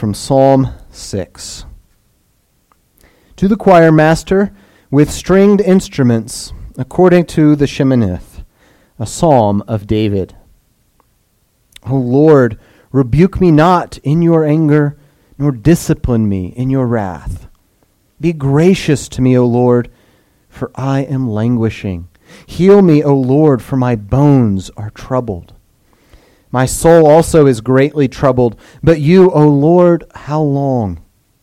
from Psalm 6. To the choir master with stringed instruments, according to the Sheminith, a psalm of David. O Lord, rebuke me not in your anger, nor discipline me in your wrath. Be gracious to me, O Lord, for I am languishing. Heal me, O Lord, for my bones are troubled. My soul also is greatly troubled, but you, O Lord, how long?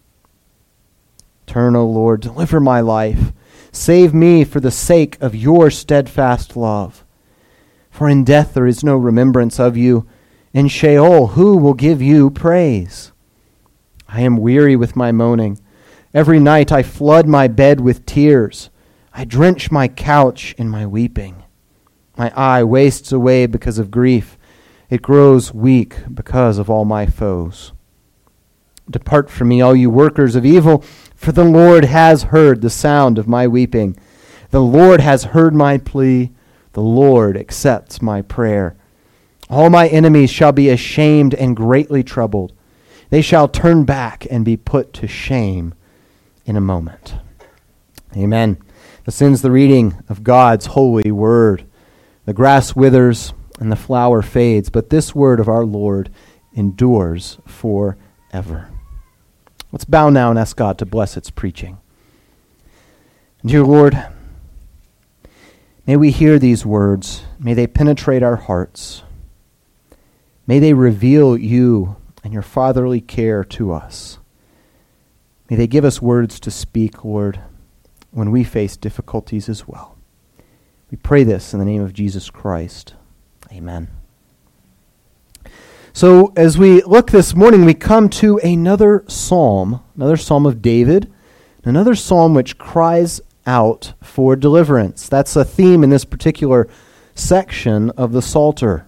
Turn, O Lord, deliver my life. Save me for the sake of your steadfast love. For in death there is no remembrance of you. In Sheol, who will give you praise? I am weary with my moaning. Every night I flood my bed with tears. I drench my couch in my weeping. My eye wastes away because of grief. It grows weak because of all my foes. Depart from me, all you workers of evil, for the Lord has heard the sound of my weeping. The Lord has heard my plea. The Lord accepts my prayer. All my enemies shall be ashamed and greatly troubled. They shall turn back and be put to shame in a moment. Amen. This ends the reading of God's holy word. The grass withers and the flower fades, but this word of our Lord endures forever. Let's bow now and ask God to bless its preaching. Dear Lord, may we hear these words. May they penetrate our hearts. May they reveal you and your fatherly care to us. May they give us words to speak, Lord, when we face difficulties as well. We pray this in the name of Jesus Christ. Amen. So as we look this morning, we come to another psalm of David, another psalm which cries out for deliverance. That's a theme in this particular section of the Psalter.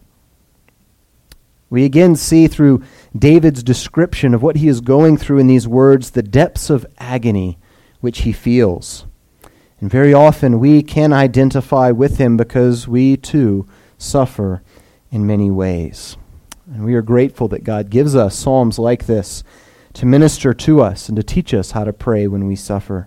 We again see through David's description of what he is going through in these words the depths of agony which he feels. And very often we can identify with him because we too suffer in many ways. And we are grateful that God gives us psalms like this to minister to us and to teach us how to pray when we suffer.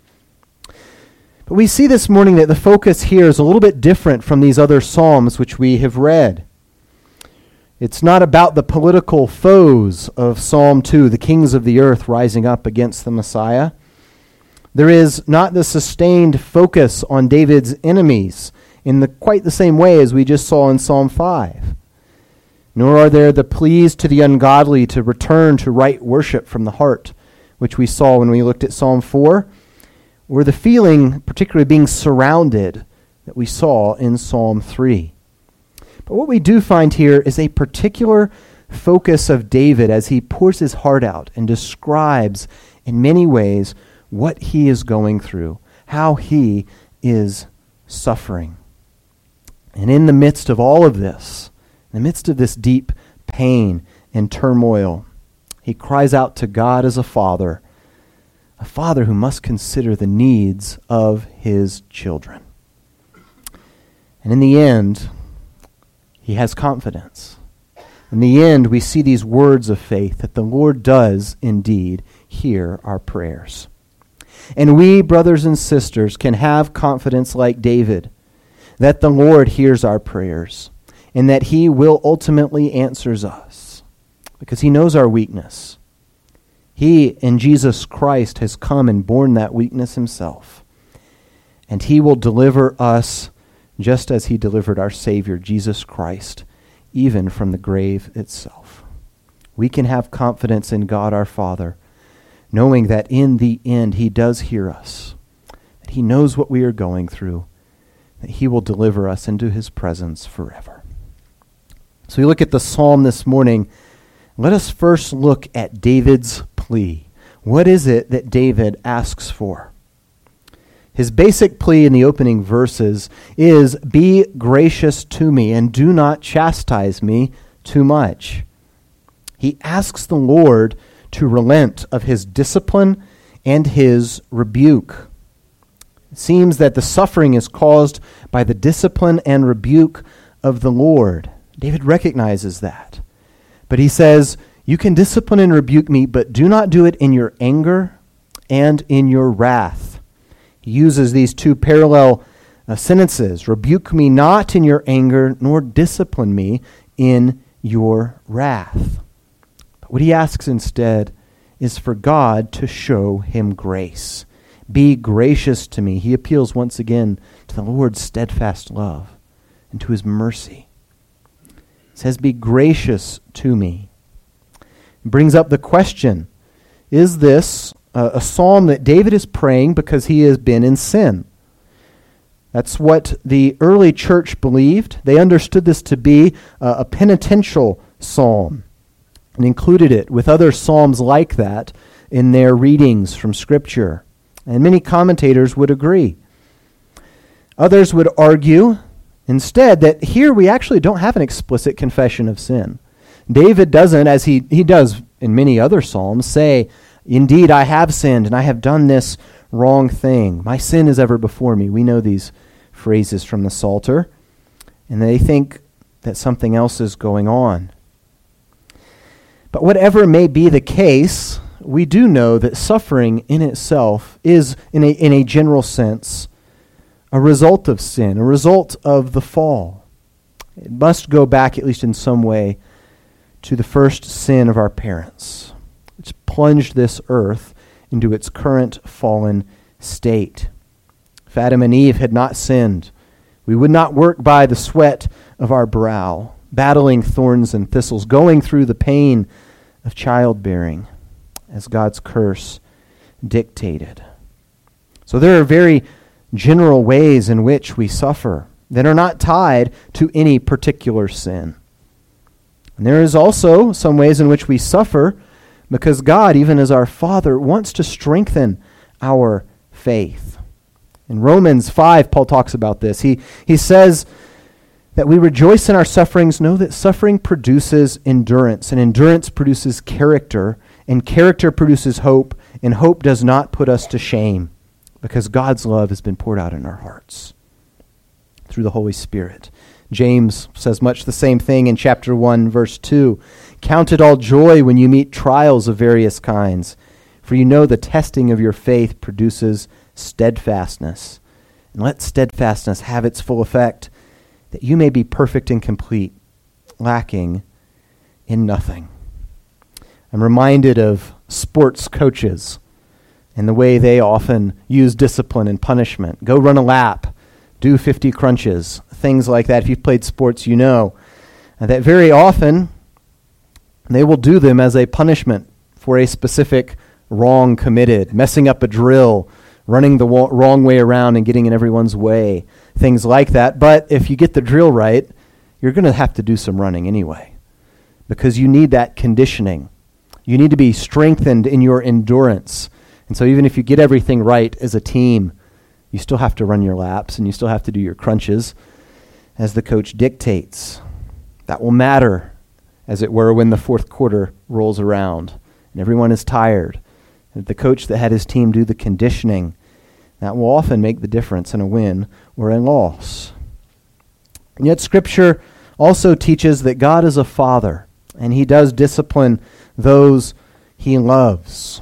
But we see this morning that the focus here is a little bit different from these other psalms which we have read. It's not about the political foes of Psalm 2, the kings of the earth rising up against the Messiah. There is not the sustained focus on David's enemies in quite the same way as we just saw in Psalm 5. Nor are there the pleas to the ungodly to return to right worship from the heart, which we saw when we looked at Psalm 4, or the feeling, particularly being surrounded, that we saw in Psalm 3. But what we do find here is a particular focus of David as he pours his heart out and describes in many ways what he is going through, how he is suffering. And in the midst of all of this, in the midst of this deep pain and turmoil, he cries out to God as a father who must consider the needs of his children. And in the end, he has confidence. In the end, we see these words of faith that the Lord does indeed hear our prayers. And we, brothers and sisters, can have confidence like David that the Lord hears our prayers and that he will ultimately answers us because he knows our weakness. He, in Jesus Christ, has come and borne that weakness himself. And he will deliver us just as he delivered our Savior, Jesus Christ, even from the grave itself. We can have confidence in God our Father, knowing that in the end he does hear us, that he knows what we are going through, that he will deliver us into his presence forever. So we look at the psalm this morning. Let us first look at David's plea. What is it that David asks for? His basic plea in the opening verses is, "Be gracious to me and do not chastise me too much." He asks the Lord to relent of his discipline and his rebuke. It seems that the suffering is caused by the discipline and rebuke of the Lord. David recognizes that. But he says, You can discipline and rebuke me, but do not do it in your anger and in your wrath. He uses these two parallel sentences. Rebuke me not in your anger, nor discipline me in your wrath. But what he asks instead is for God to show him grace. Be gracious to me. He appeals once again to the Lord's steadfast love and to his mercy. He says, be gracious to me. It brings up the question, is this a psalm that David is praying because he has been in sin? That's what the early church believed. They understood this to be a penitential psalm and included it with other psalms like that in their readings from Scripture. And many commentators would agree. Others would argue instead that here we actually don't have an explicit confession of sin. David doesn't, as he does in many other psalms, say, indeed I have sinned and I have done this wrong thing. My sin is ever before me. We know these phrases from the Psalter, and they think that something else is going on. But whatever may be the case, we do know that suffering in itself is, in a general sense, a result of sin, a result of the fall. It must go back, at least in some way, to the first sin of our parents, which plunged this earth into its current fallen state. If Adam and Eve had not sinned, we would not work by the sweat of our brow, battling thorns and thistles, going through the pain of childbearing, as God's curse dictated. So there are very general ways in which we suffer that are not tied to any particular sin. And there is also some ways in which we suffer because God, even as our Father, wants to strengthen our faith. In Romans 5, Paul talks about this. He says that we rejoice in our sufferings, know that suffering produces endurance, and endurance produces character, and character produces hope, and hope does not put us to shame because God's love has been poured out in our hearts through the Holy Spirit. James says much the same thing in chapter 1, verse 2. Count it all joy when you meet trials of various kinds, for you know the testing of your faith produces steadfastness. And let steadfastness have its full effect, that you may be perfect and complete, lacking in nothing. I'm reminded of sports coaches and the way they often use discipline and punishment. Go run a lap, do 50 crunches, things like that. If you've played sports, you know that very often they will do them as a punishment for a specific wrong committed, messing up a drill, running the wrong way around and getting in everyone's way, things like that. But if you get the drill right, you're going to have to do some running anyway because you need that conditioning. You need to be strengthened in your endurance. And so even if you get everything right as a team, you still have to run your laps and you still have to do your crunches as the coach dictates. That will matter, as it were, when the fourth quarter rolls around and everyone is tired. And the coach that had his team do the conditioning, that will often make the difference in a win or a loss. And yet Scripture also teaches that God is a father, and he does discipline those he loves.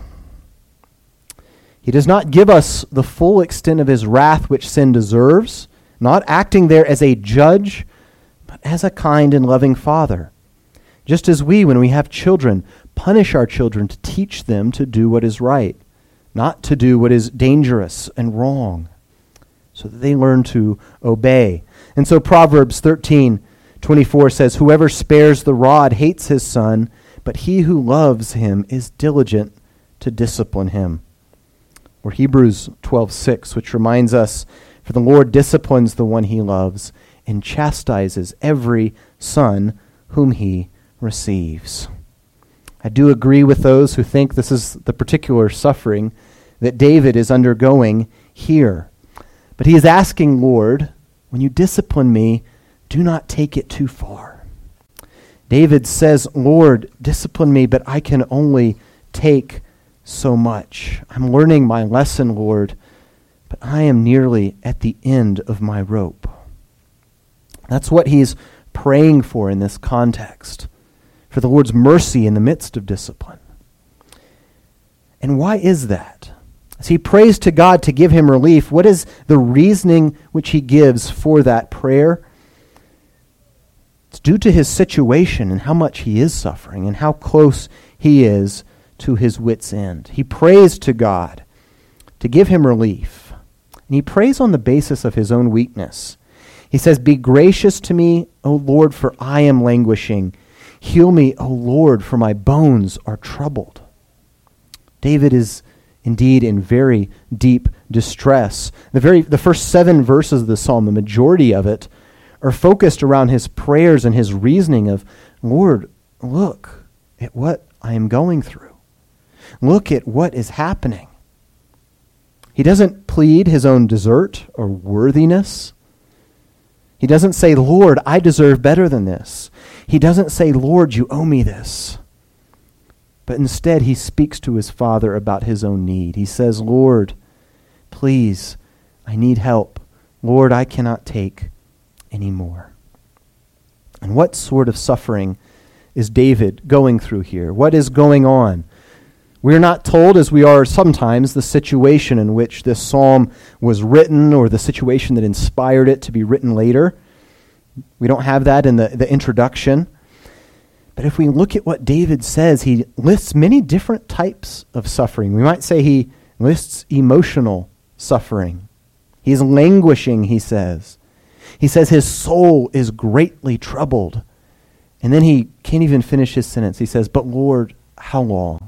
He does not give us the full extent of his wrath which sin deserves, not acting there as a judge, but as a kind and loving father. Just as we, when we have children, punish our children to teach them to do what is right, not to do what is dangerous and wrong, so that they learn to obey. And so Proverbs 13:24 says, whoever spares the rod hates his son, but he who loves him is diligent to discipline him. Or Hebrews 12:6, which reminds us, for the Lord disciplines the one he loves and chastises every son whom he receives. I do agree with those who think this is the particular suffering that David is undergoing here. But he is asking, Lord, when you discipline me, do not take it too far. David says, Lord, discipline me, but I can only take so much. I'm learning my lesson, Lord, but I am nearly at the end of my rope. That's what he's praying for in this context. for the Lord's mercy in the midst of discipline. And why is that? As he prays to God to give him relief, what is the reasoning which he gives for that prayer? It's due to his situation and how much he is suffering and how close he is to his wit's end. He prays to God to give him relief. And he prays on the basis of his own weakness. He says, "Be gracious to me, O Lord, for I am languishing. Heal me, O Lord, for my bones are troubled." David is indeed in very deep distress. The first 7 verses of the psalm, the majority of it, are focused around his prayers and his reasoning of, "Lord, look at what I am going through. Look at what is happening." He doesn't plead his own desert or worthiness. He doesn't say, "Lord, I deserve better than this." He doesn't say, "Lord, you owe me this." But instead, he speaks to his Father about his own need. He says, "Lord, please, I need help. Lord, I cannot take any more." And what sort of suffering is David going through here? What is going on? We're not told, as we are sometimes, the situation in which this psalm was written or the situation that inspired it to be written later. We don't have that in the introduction. But if we look at what David says, he lists many different types of suffering. We might say he lists emotional suffering. He's languishing, he says. He says his soul is greatly troubled. And then he can't even finish his sentence. He says, "But Lord, how long?"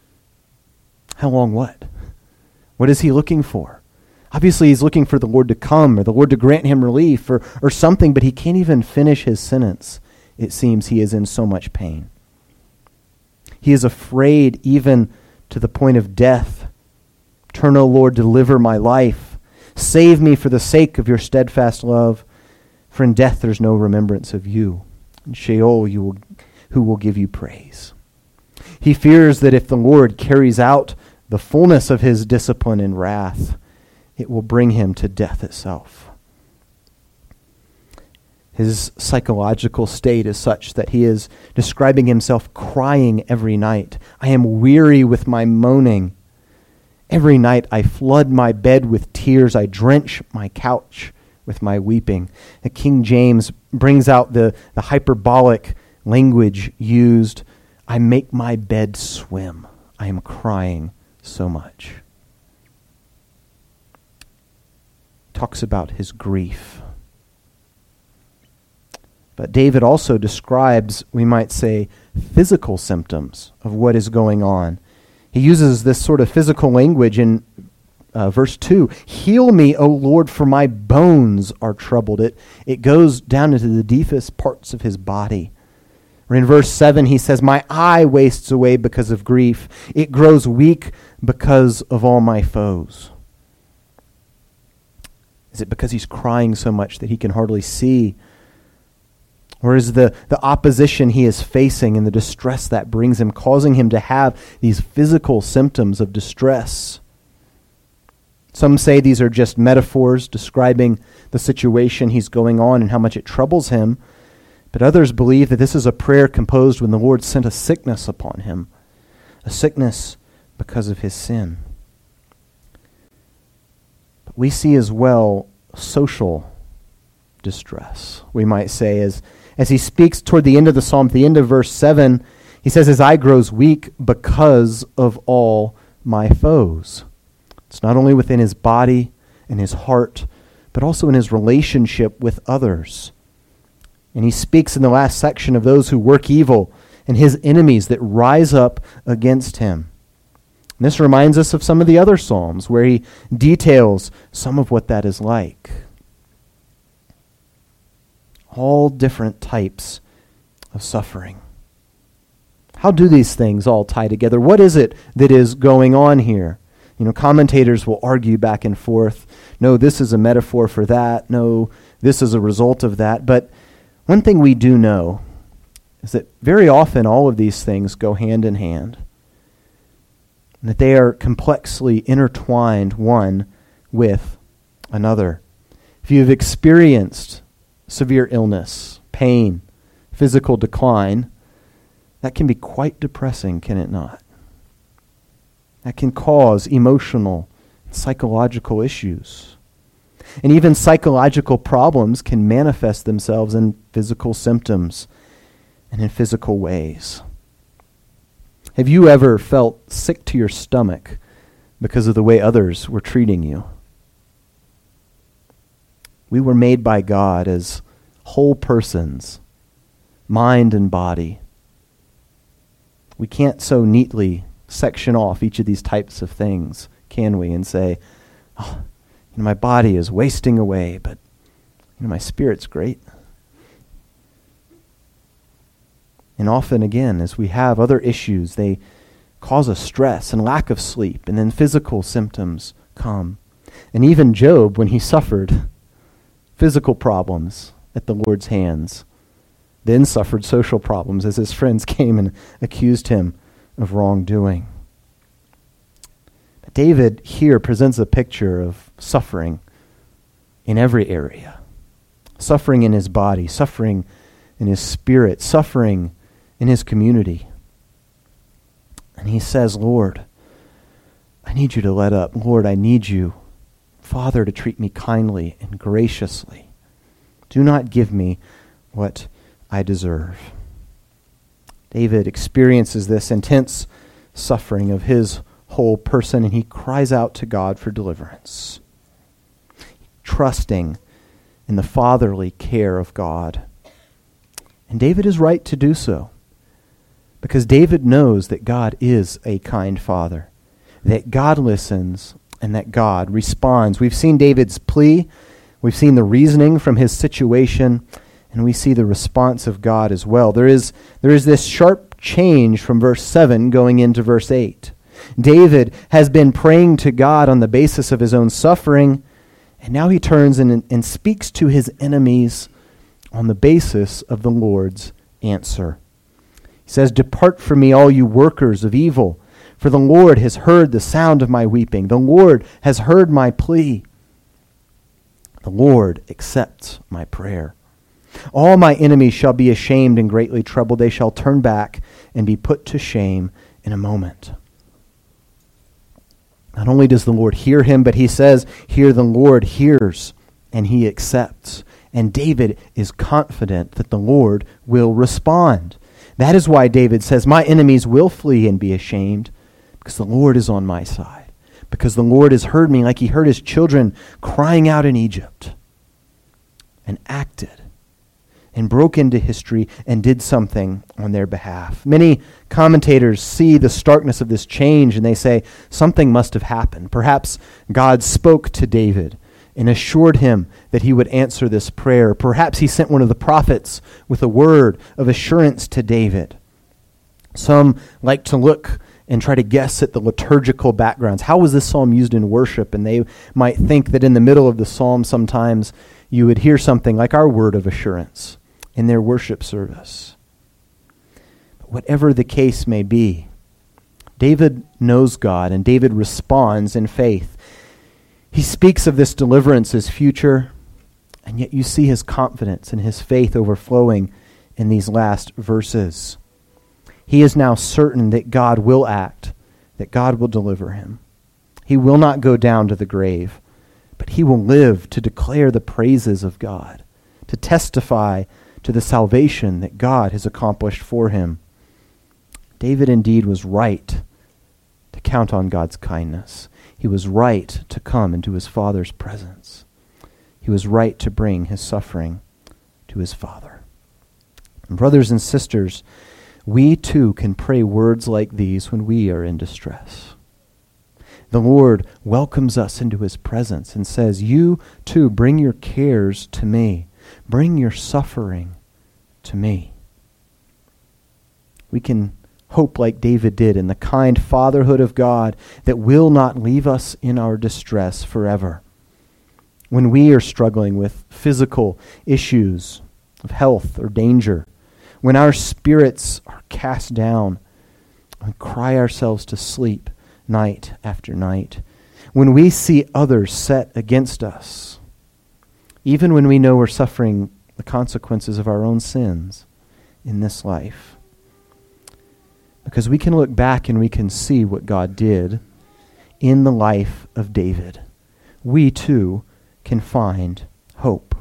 How long what? What is he looking for? Obviously, he's looking for the Lord to come or the Lord to grant him relief or something, but he can't even finish his sentence. It seems he is in so much pain. He is afraid even to the point of death. "Turn, O Lord, deliver my life. Save me for the sake of your steadfast love. For in death there's no remembrance of you. In Sheol who will give you praise." He fears that if the Lord carries out the fullness of his discipline and wrath, it will bring him to death itself. His psychological state is such that he is describing himself crying every night. "I am weary with my moaning. Every night I flood my bed with tears. I drench my couch with my weeping." The King James brings out the hyperbolic language used. "I make my bed swim. I am crying so much." Talks about his grief. But David also describes, we might say, physical symptoms of what is going on. He uses this sort of physical language in verse 2. "Heal me, O Lord, for my bones are troubled." It goes down into the deepest parts of his body. Or in verse 7, he says, "My eye wastes away because of grief. It grows weak because of all my foes." Is it because he's crying so much that he can hardly see? Or is the opposition he is facing and the distress that brings him causing him to have these physical symptoms of distress? Some say these are just metaphors describing the situation he's going on and how much it troubles him. But others believe that this is a prayer composed when the Lord sent a sickness upon him, a sickness because of his sin. But we see as well social distress, we might say, as he speaks toward the end of the psalm, at the end of verse 7, he says, "His eye grows weak because of all my foes." It's not only within his body and his heart, but also in his relationship with others. And he speaks in the last section of those who work evil and his enemies that rise up against him. And this reminds us of some of the other psalms where he details some of what that is like. All different types of suffering. How do these things all tie together? What is it that is going on here? Commentators will argue back and forth. No, this is a metaphor for that. No, this is a result of that. But one thing we do know is that very often all of these things go hand in hand, and that they are complexly intertwined one with another. If you've experienced severe illness, pain, physical decline, that can be quite depressing, can it not? That can cause emotional, psychological issues. And even psychological problems can manifest themselves in physical symptoms and in physical ways. Have you ever felt sick to your stomach because of the way others were treating you? We were made by God as whole persons, mind and body. We can't so neatly section off each of these types of things, can we, and say, oh, my body is wasting away, but my spirit's great. And often, again, as we have other issues, they cause us stress and lack of sleep, and then physical symptoms come. And even Job, when he suffered physical problems at the Lord's hands, then suffered social problems as his friends came and accused him of wrongdoing. But David here presents a picture of suffering in every area. Suffering in his body, suffering in his spirit, suffering in his community. And he says, Lord, I need you to let up. Lord, I need you, Father, to treat me kindly and graciously. Do not give me what I deserve. David experiences this intense suffering of his whole person, and he cries out to God for deliverance, trusting in the fatherly care of God. And David is right to do so, because David knows that God is a kind father, that God listens, and that God responds. We've seen David's plea, we've seen the reasoning from his situation, and we see the response of God as well. There is this sharp change from verse 7 going into verse 8. David has been praying to God on the basis of his own suffering, and now he turns and speaks to his enemies on the basis of the Lord's answer. He says, "Depart from me, all you workers of evil, for the Lord has heard the sound of my weeping. The Lord has heard my plea. The Lord accepts my prayer. All my enemies shall be ashamed and greatly troubled. They shall turn back and be put to shame in a moment." Not only does the Lord hear him, but he says here the Lord hears and he accepts. And David is confident that the Lord will respond. That is why David says, my enemies will flee and be ashamed, because the Lord is on my side. Because the Lord has heard me like he heard his children crying out in Egypt, and acted and broke into history and did something on their behalf. Many commentators see the starkness of this change and they say something must have happened. Perhaps God spoke to David and assured him that he would answer this prayer. Perhaps he sent one of the prophets with a word of assurance to David. Some like to look and try to guess at the liturgical backgrounds. How was this psalm used in worship? And they might think that in the middle of the psalm sometimes you would hear something like our word of assurance in their worship service. But whatever the case may be, David knows God and David responds in faith. He speaks of this deliverance as future, and yet you see his confidence and his faith overflowing in these last verses. He is now certain that God will act, that God will deliver him. He will not go down to the grave, but he will live to declare the praises of God, to testify to the salvation that God has accomplished for him. David indeed was right to count on God's kindness. He was right to come into his Father's presence. He was right to bring his suffering to his Father. And brothers and sisters, we too can pray words like these when we are in distress. The Lord welcomes us into his presence and says, you too bring your cares to me. Bring your suffering to me. We can hope like David did in the kind fatherhood of God that will not leave us in our distress forever. When we are struggling with physical issues of health or danger, when our spirits are cast down and cry ourselves to sleep night after night, when we see others set against us, even when we know we're suffering the consequences of our own sins in this life, because we can look back and we can see what God did in the life of David. We too can find hope.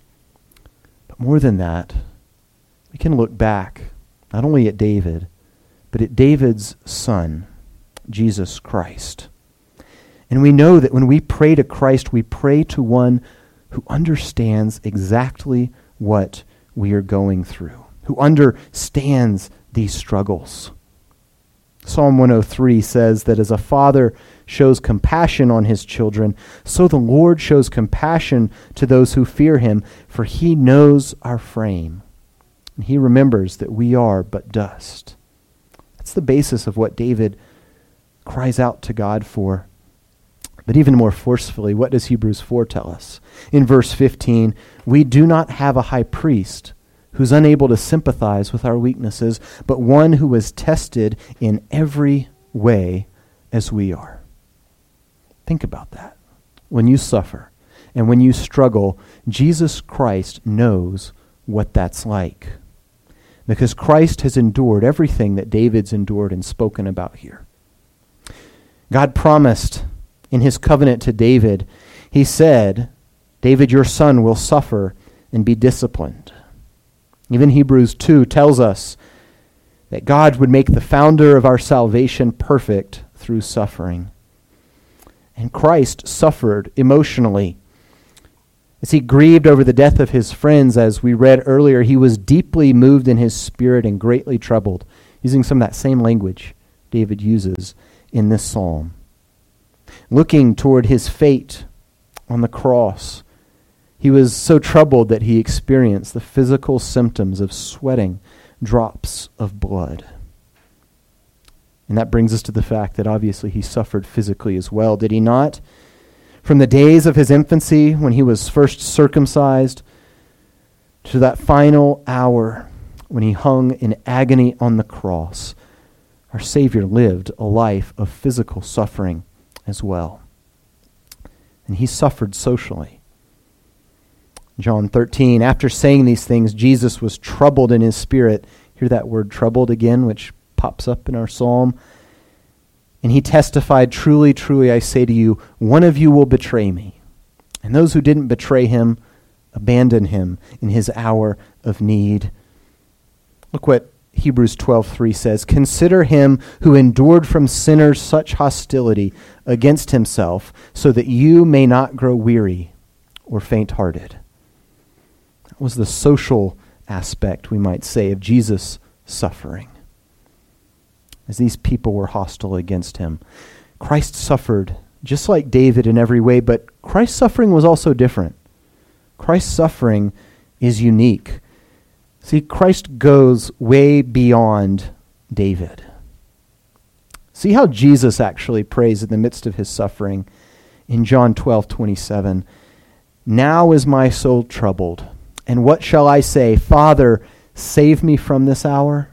But more than that, we can look back not only at David, but at David's son, Jesus Christ. And we know that when we pray to Christ, we pray to one who understands exactly what we are going through, who understands these struggles. Psalm 103 says that as a father shows compassion on his children, so the Lord shows compassion to those who fear him, for he knows our frame, and he remembers that we are but dust. That's the basis of what David cries out to God for. But even more forcefully, what does Hebrews 4 tell us? In verse 15, we do not have a high priest who's unable to sympathize with our weaknesses, but one who was tested in every way as we are. Think about that. When you suffer and when you struggle, Jesus Christ knows what that's like. Because Christ has endured everything that David's endured and spoken about here. God promised in his covenant to David, he said, David, your son will suffer and be disciplined. Even Hebrews 2 tells us that God would make the founder of our salvation perfect through suffering. And Christ suffered emotionally. As he grieved over the death of his friends, as we read earlier, he was deeply moved in his spirit and greatly troubled, using some of that same language David uses in this psalm. Looking toward his fate on the cross, he was so troubled that he experienced the physical symptoms of sweating drops of blood. And that brings us to the fact that obviously he suffered physically as well, did he not? From the days of his infancy, when he was first circumcised, to that final hour when he hung in agony on the cross, our Savior lived a life of physical suffering as well. And he suffered socially. John 13, after saying these things, Jesus was troubled in his spirit. Hear that word troubled again, which pops up in our psalm. And he testified, truly, truly, I say to you, one of you will betray me. And those who didn't betray him abandon him in his hour of need. Look what Hebrews 12:3 says, consider him who endured from sinners such hostility against himself, so that you may not grow weary or faint-hearted. That was the social aspect, we might say, of Jesus' suffering. As these people were hostile against him, Christ suffered just like David in every way, but Christ's suffering was also different. Christ's suffering is unique. See, Christ goes way beyond David. See how Jesus actually prays in the midst of his suffering in John 12:27. Now is my soul troubled, and what shall I say? Father, save me from this hour?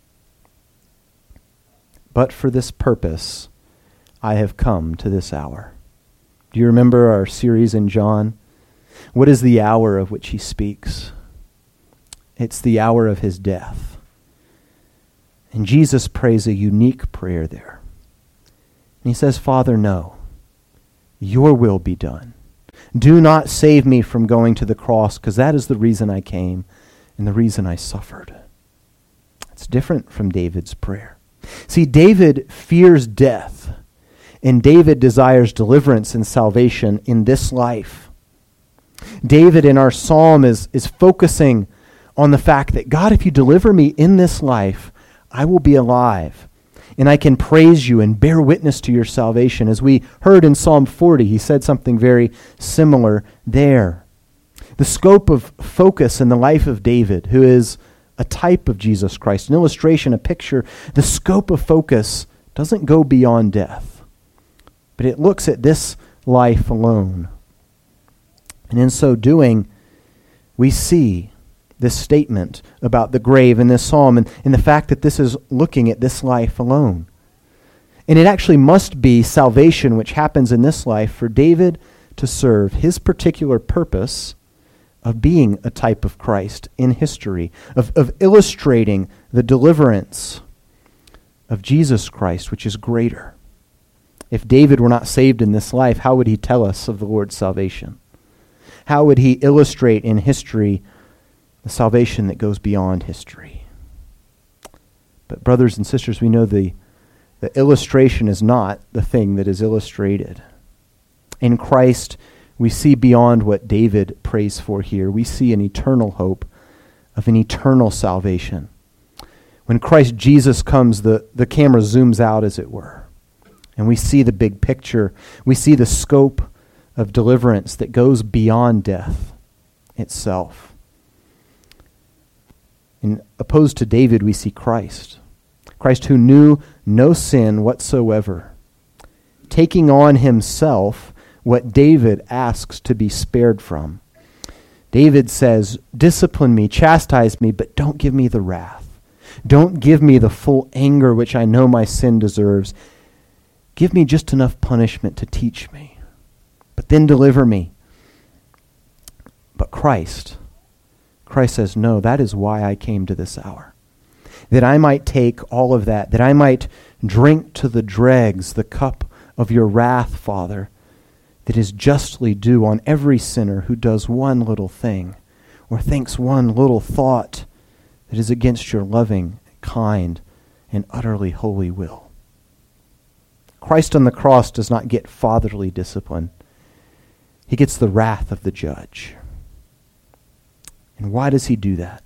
But for this purpose I have come to this hour. Do you remember our series in John? What is the hour of which he speaks? It's the hour of his death. And Jesus prays a unique prayer there. And he says, Father, no, your will be done. Do not save me from going to the cross, because that is the reason I came and the reason I suffered. It's different from David's prayer. See, David fears death, and David desires deliverance and salvation in this life. David in our psalm is focusing on the fact that, God, if you deliver me in this life, I will be alive, and I can praise you and bear witness to your salvation. As we heard in Psalm 40, he said something very similar there. The scope of focus in the life of David, who is a type of Jesus Christ, an illustration, a picture, the scope of focus doesn't go beyond death, but it looks at this life alone. And in so doing, we see this statement about the grave in this psalm and the fact that this is looking at this life alone. And it actually must be salvation which happens in this life for David to serve his particular purpose of being a type of Christ in history, of illustrating the deliverance of Jesus Christ, which is greater. If David were not saved in this life, how would he tell us of the Lord's salvation? How would he illustrate in history the salvation that goes beyond history? But brothers and sisters, we know the illustration is not the thing that is illustrated. In Christ, we see beyond what David prays for here. We see an eternal hope of an eternal salvation. When Christ Jesus comes, the camera zooms out, as it were, and we see the big picture. We see the scope of deliverance that goes beyond death itself. And opposed to David, we see Christ. Christ who knew no sin whatsoever, taking on himself what David asks to be spared from. David says, discipline me, chastise me, but don't give me the wrath. Don't give me the full anger which I know my sin deserves. Give me just enough punishment to teach me, but then deliver me. But Christ says, no, that is why I came to this hour. That I might take all of that I might drink to the dregs the cup of your wrath, Father, that is justly due on every sinner who does one little thing or thinks one little thought that is against your loving, kind, and utterly holy will. Christ on the cross does not get fatherly discipline. He gets the wrath of the judge. And why does he do that?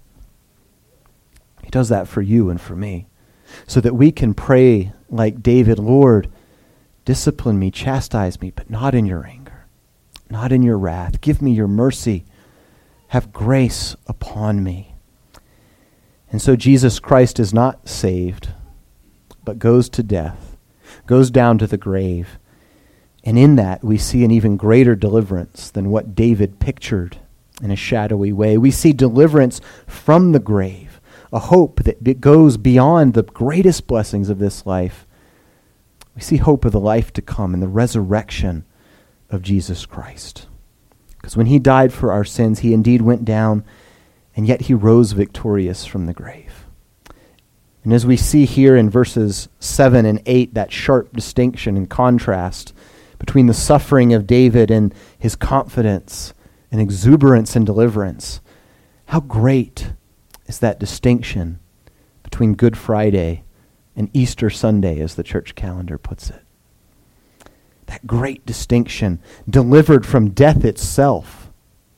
He does that for you and for me, so that we can pray like David, Lord, discipline me, chastise me, but not in your anger, not in your wrath. Give me your mercy. Have grace upon me. And so Jesus Christ is not saved, but goes to death, goes down to the grave. And in that, we see an even greater deliverance than what David pictured in a shadowy way. We see deliverance from the grave, a hope that goes beyond the greatest blessings of this life. We see hope of the life to come and the resurrection of Jesus Christ. Because when he died for our sins, he indeed went down, and yet he rose victorious from the grave. And as we see here in verses 7 and 8, that sharp distinction and contrast between the suffering of David and his confidence and exuberance and deliverance, how great is that distinction between Good Friday and Easter Sunday, as the church calendar puts it. That great distinction, delivered from death itself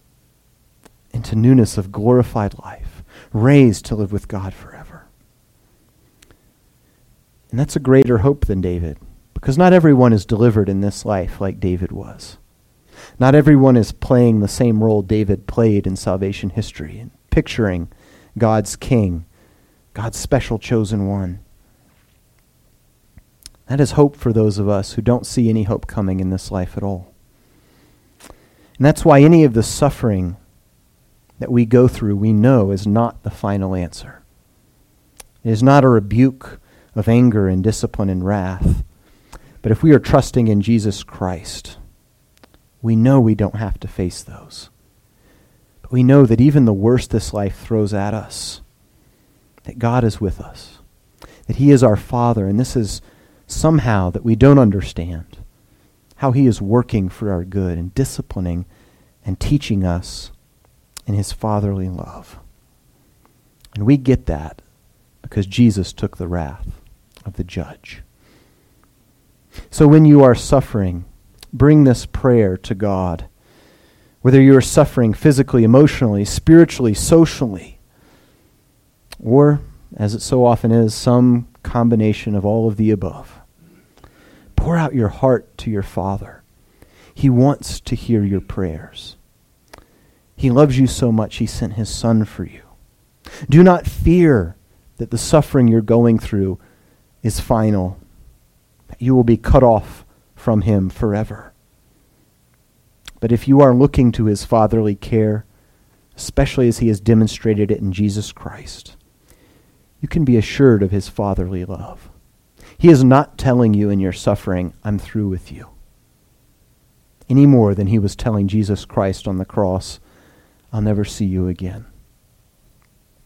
into newness of glorified life, raised to live with God forever. And that's a greater hope than David, because not everyone is delivered in this life like David was. Not everyone is playing the same role David played in salvation history and picturing God's king, God's special chosen one. That is hope for those of us who don't see any hope coming in this life at all. And that's why any of the suffering that we go through, we know is not the final answer. It is not a rebuke of anger and discipline and wrath. But if we are trusting in Jesus Christ, we know we don't have to face those. But we know that even the worst this life throws at us, that God is with us, that he is our Father, and this is somehow that we don't understand, how he is working for our good and disciplining and teaching us in his fatherly love. And we get that because Jesus took the wrath of the judge. So when you are suffering, bring this prayer to God. Whether you are suffering physically, emotionally, spiritually, socially, or, as it so often is, some combination of all of the above. Pour out your heart to your Father. He wants to hear your prayers. He loves you so much, he sent his Son for you. Do not fear that the suffering you're going through is final. You will be cut off from him forever. But if you are looking to his fatherly care, especially as he has demonstrated it in Jesus Christ, you can be assured of his fatherly love. He is not telling you in your suffering, I'm through with you, any more than he was telling Jesus Christ on the cross, I'll never see you again.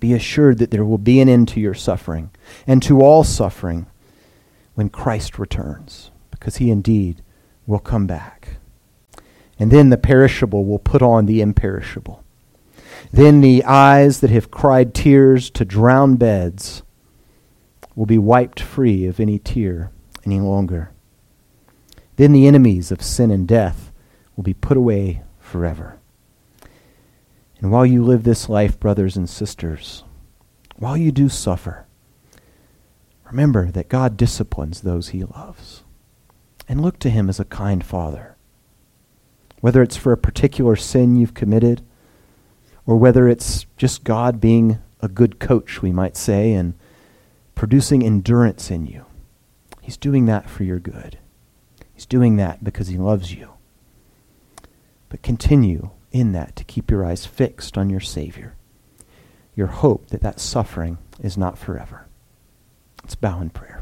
Be assured that there will be an end to your suffering and to all suffering when Christ returns, because he indeed will come back. And then the perishable will put on the imperishable. Then the eyes that have cried tears to drown beds will be wiped free of any tear any longer. Then the enemies of sin and death will be put away forever. And while you live this life, brothers and sisters, while you do suffer, remember that God disciplines those he loves. And look to him as a kind father. Whether it's for a particular sin you've committed, or whether it's just God being a good coach, we might say, and producing endurance in you. He's doing that for your good. He's doing that because he loves you. But continue in that to keep your eyes fixed on your Savior. Your hope that that suffering is not forever. Let's bow in prayer.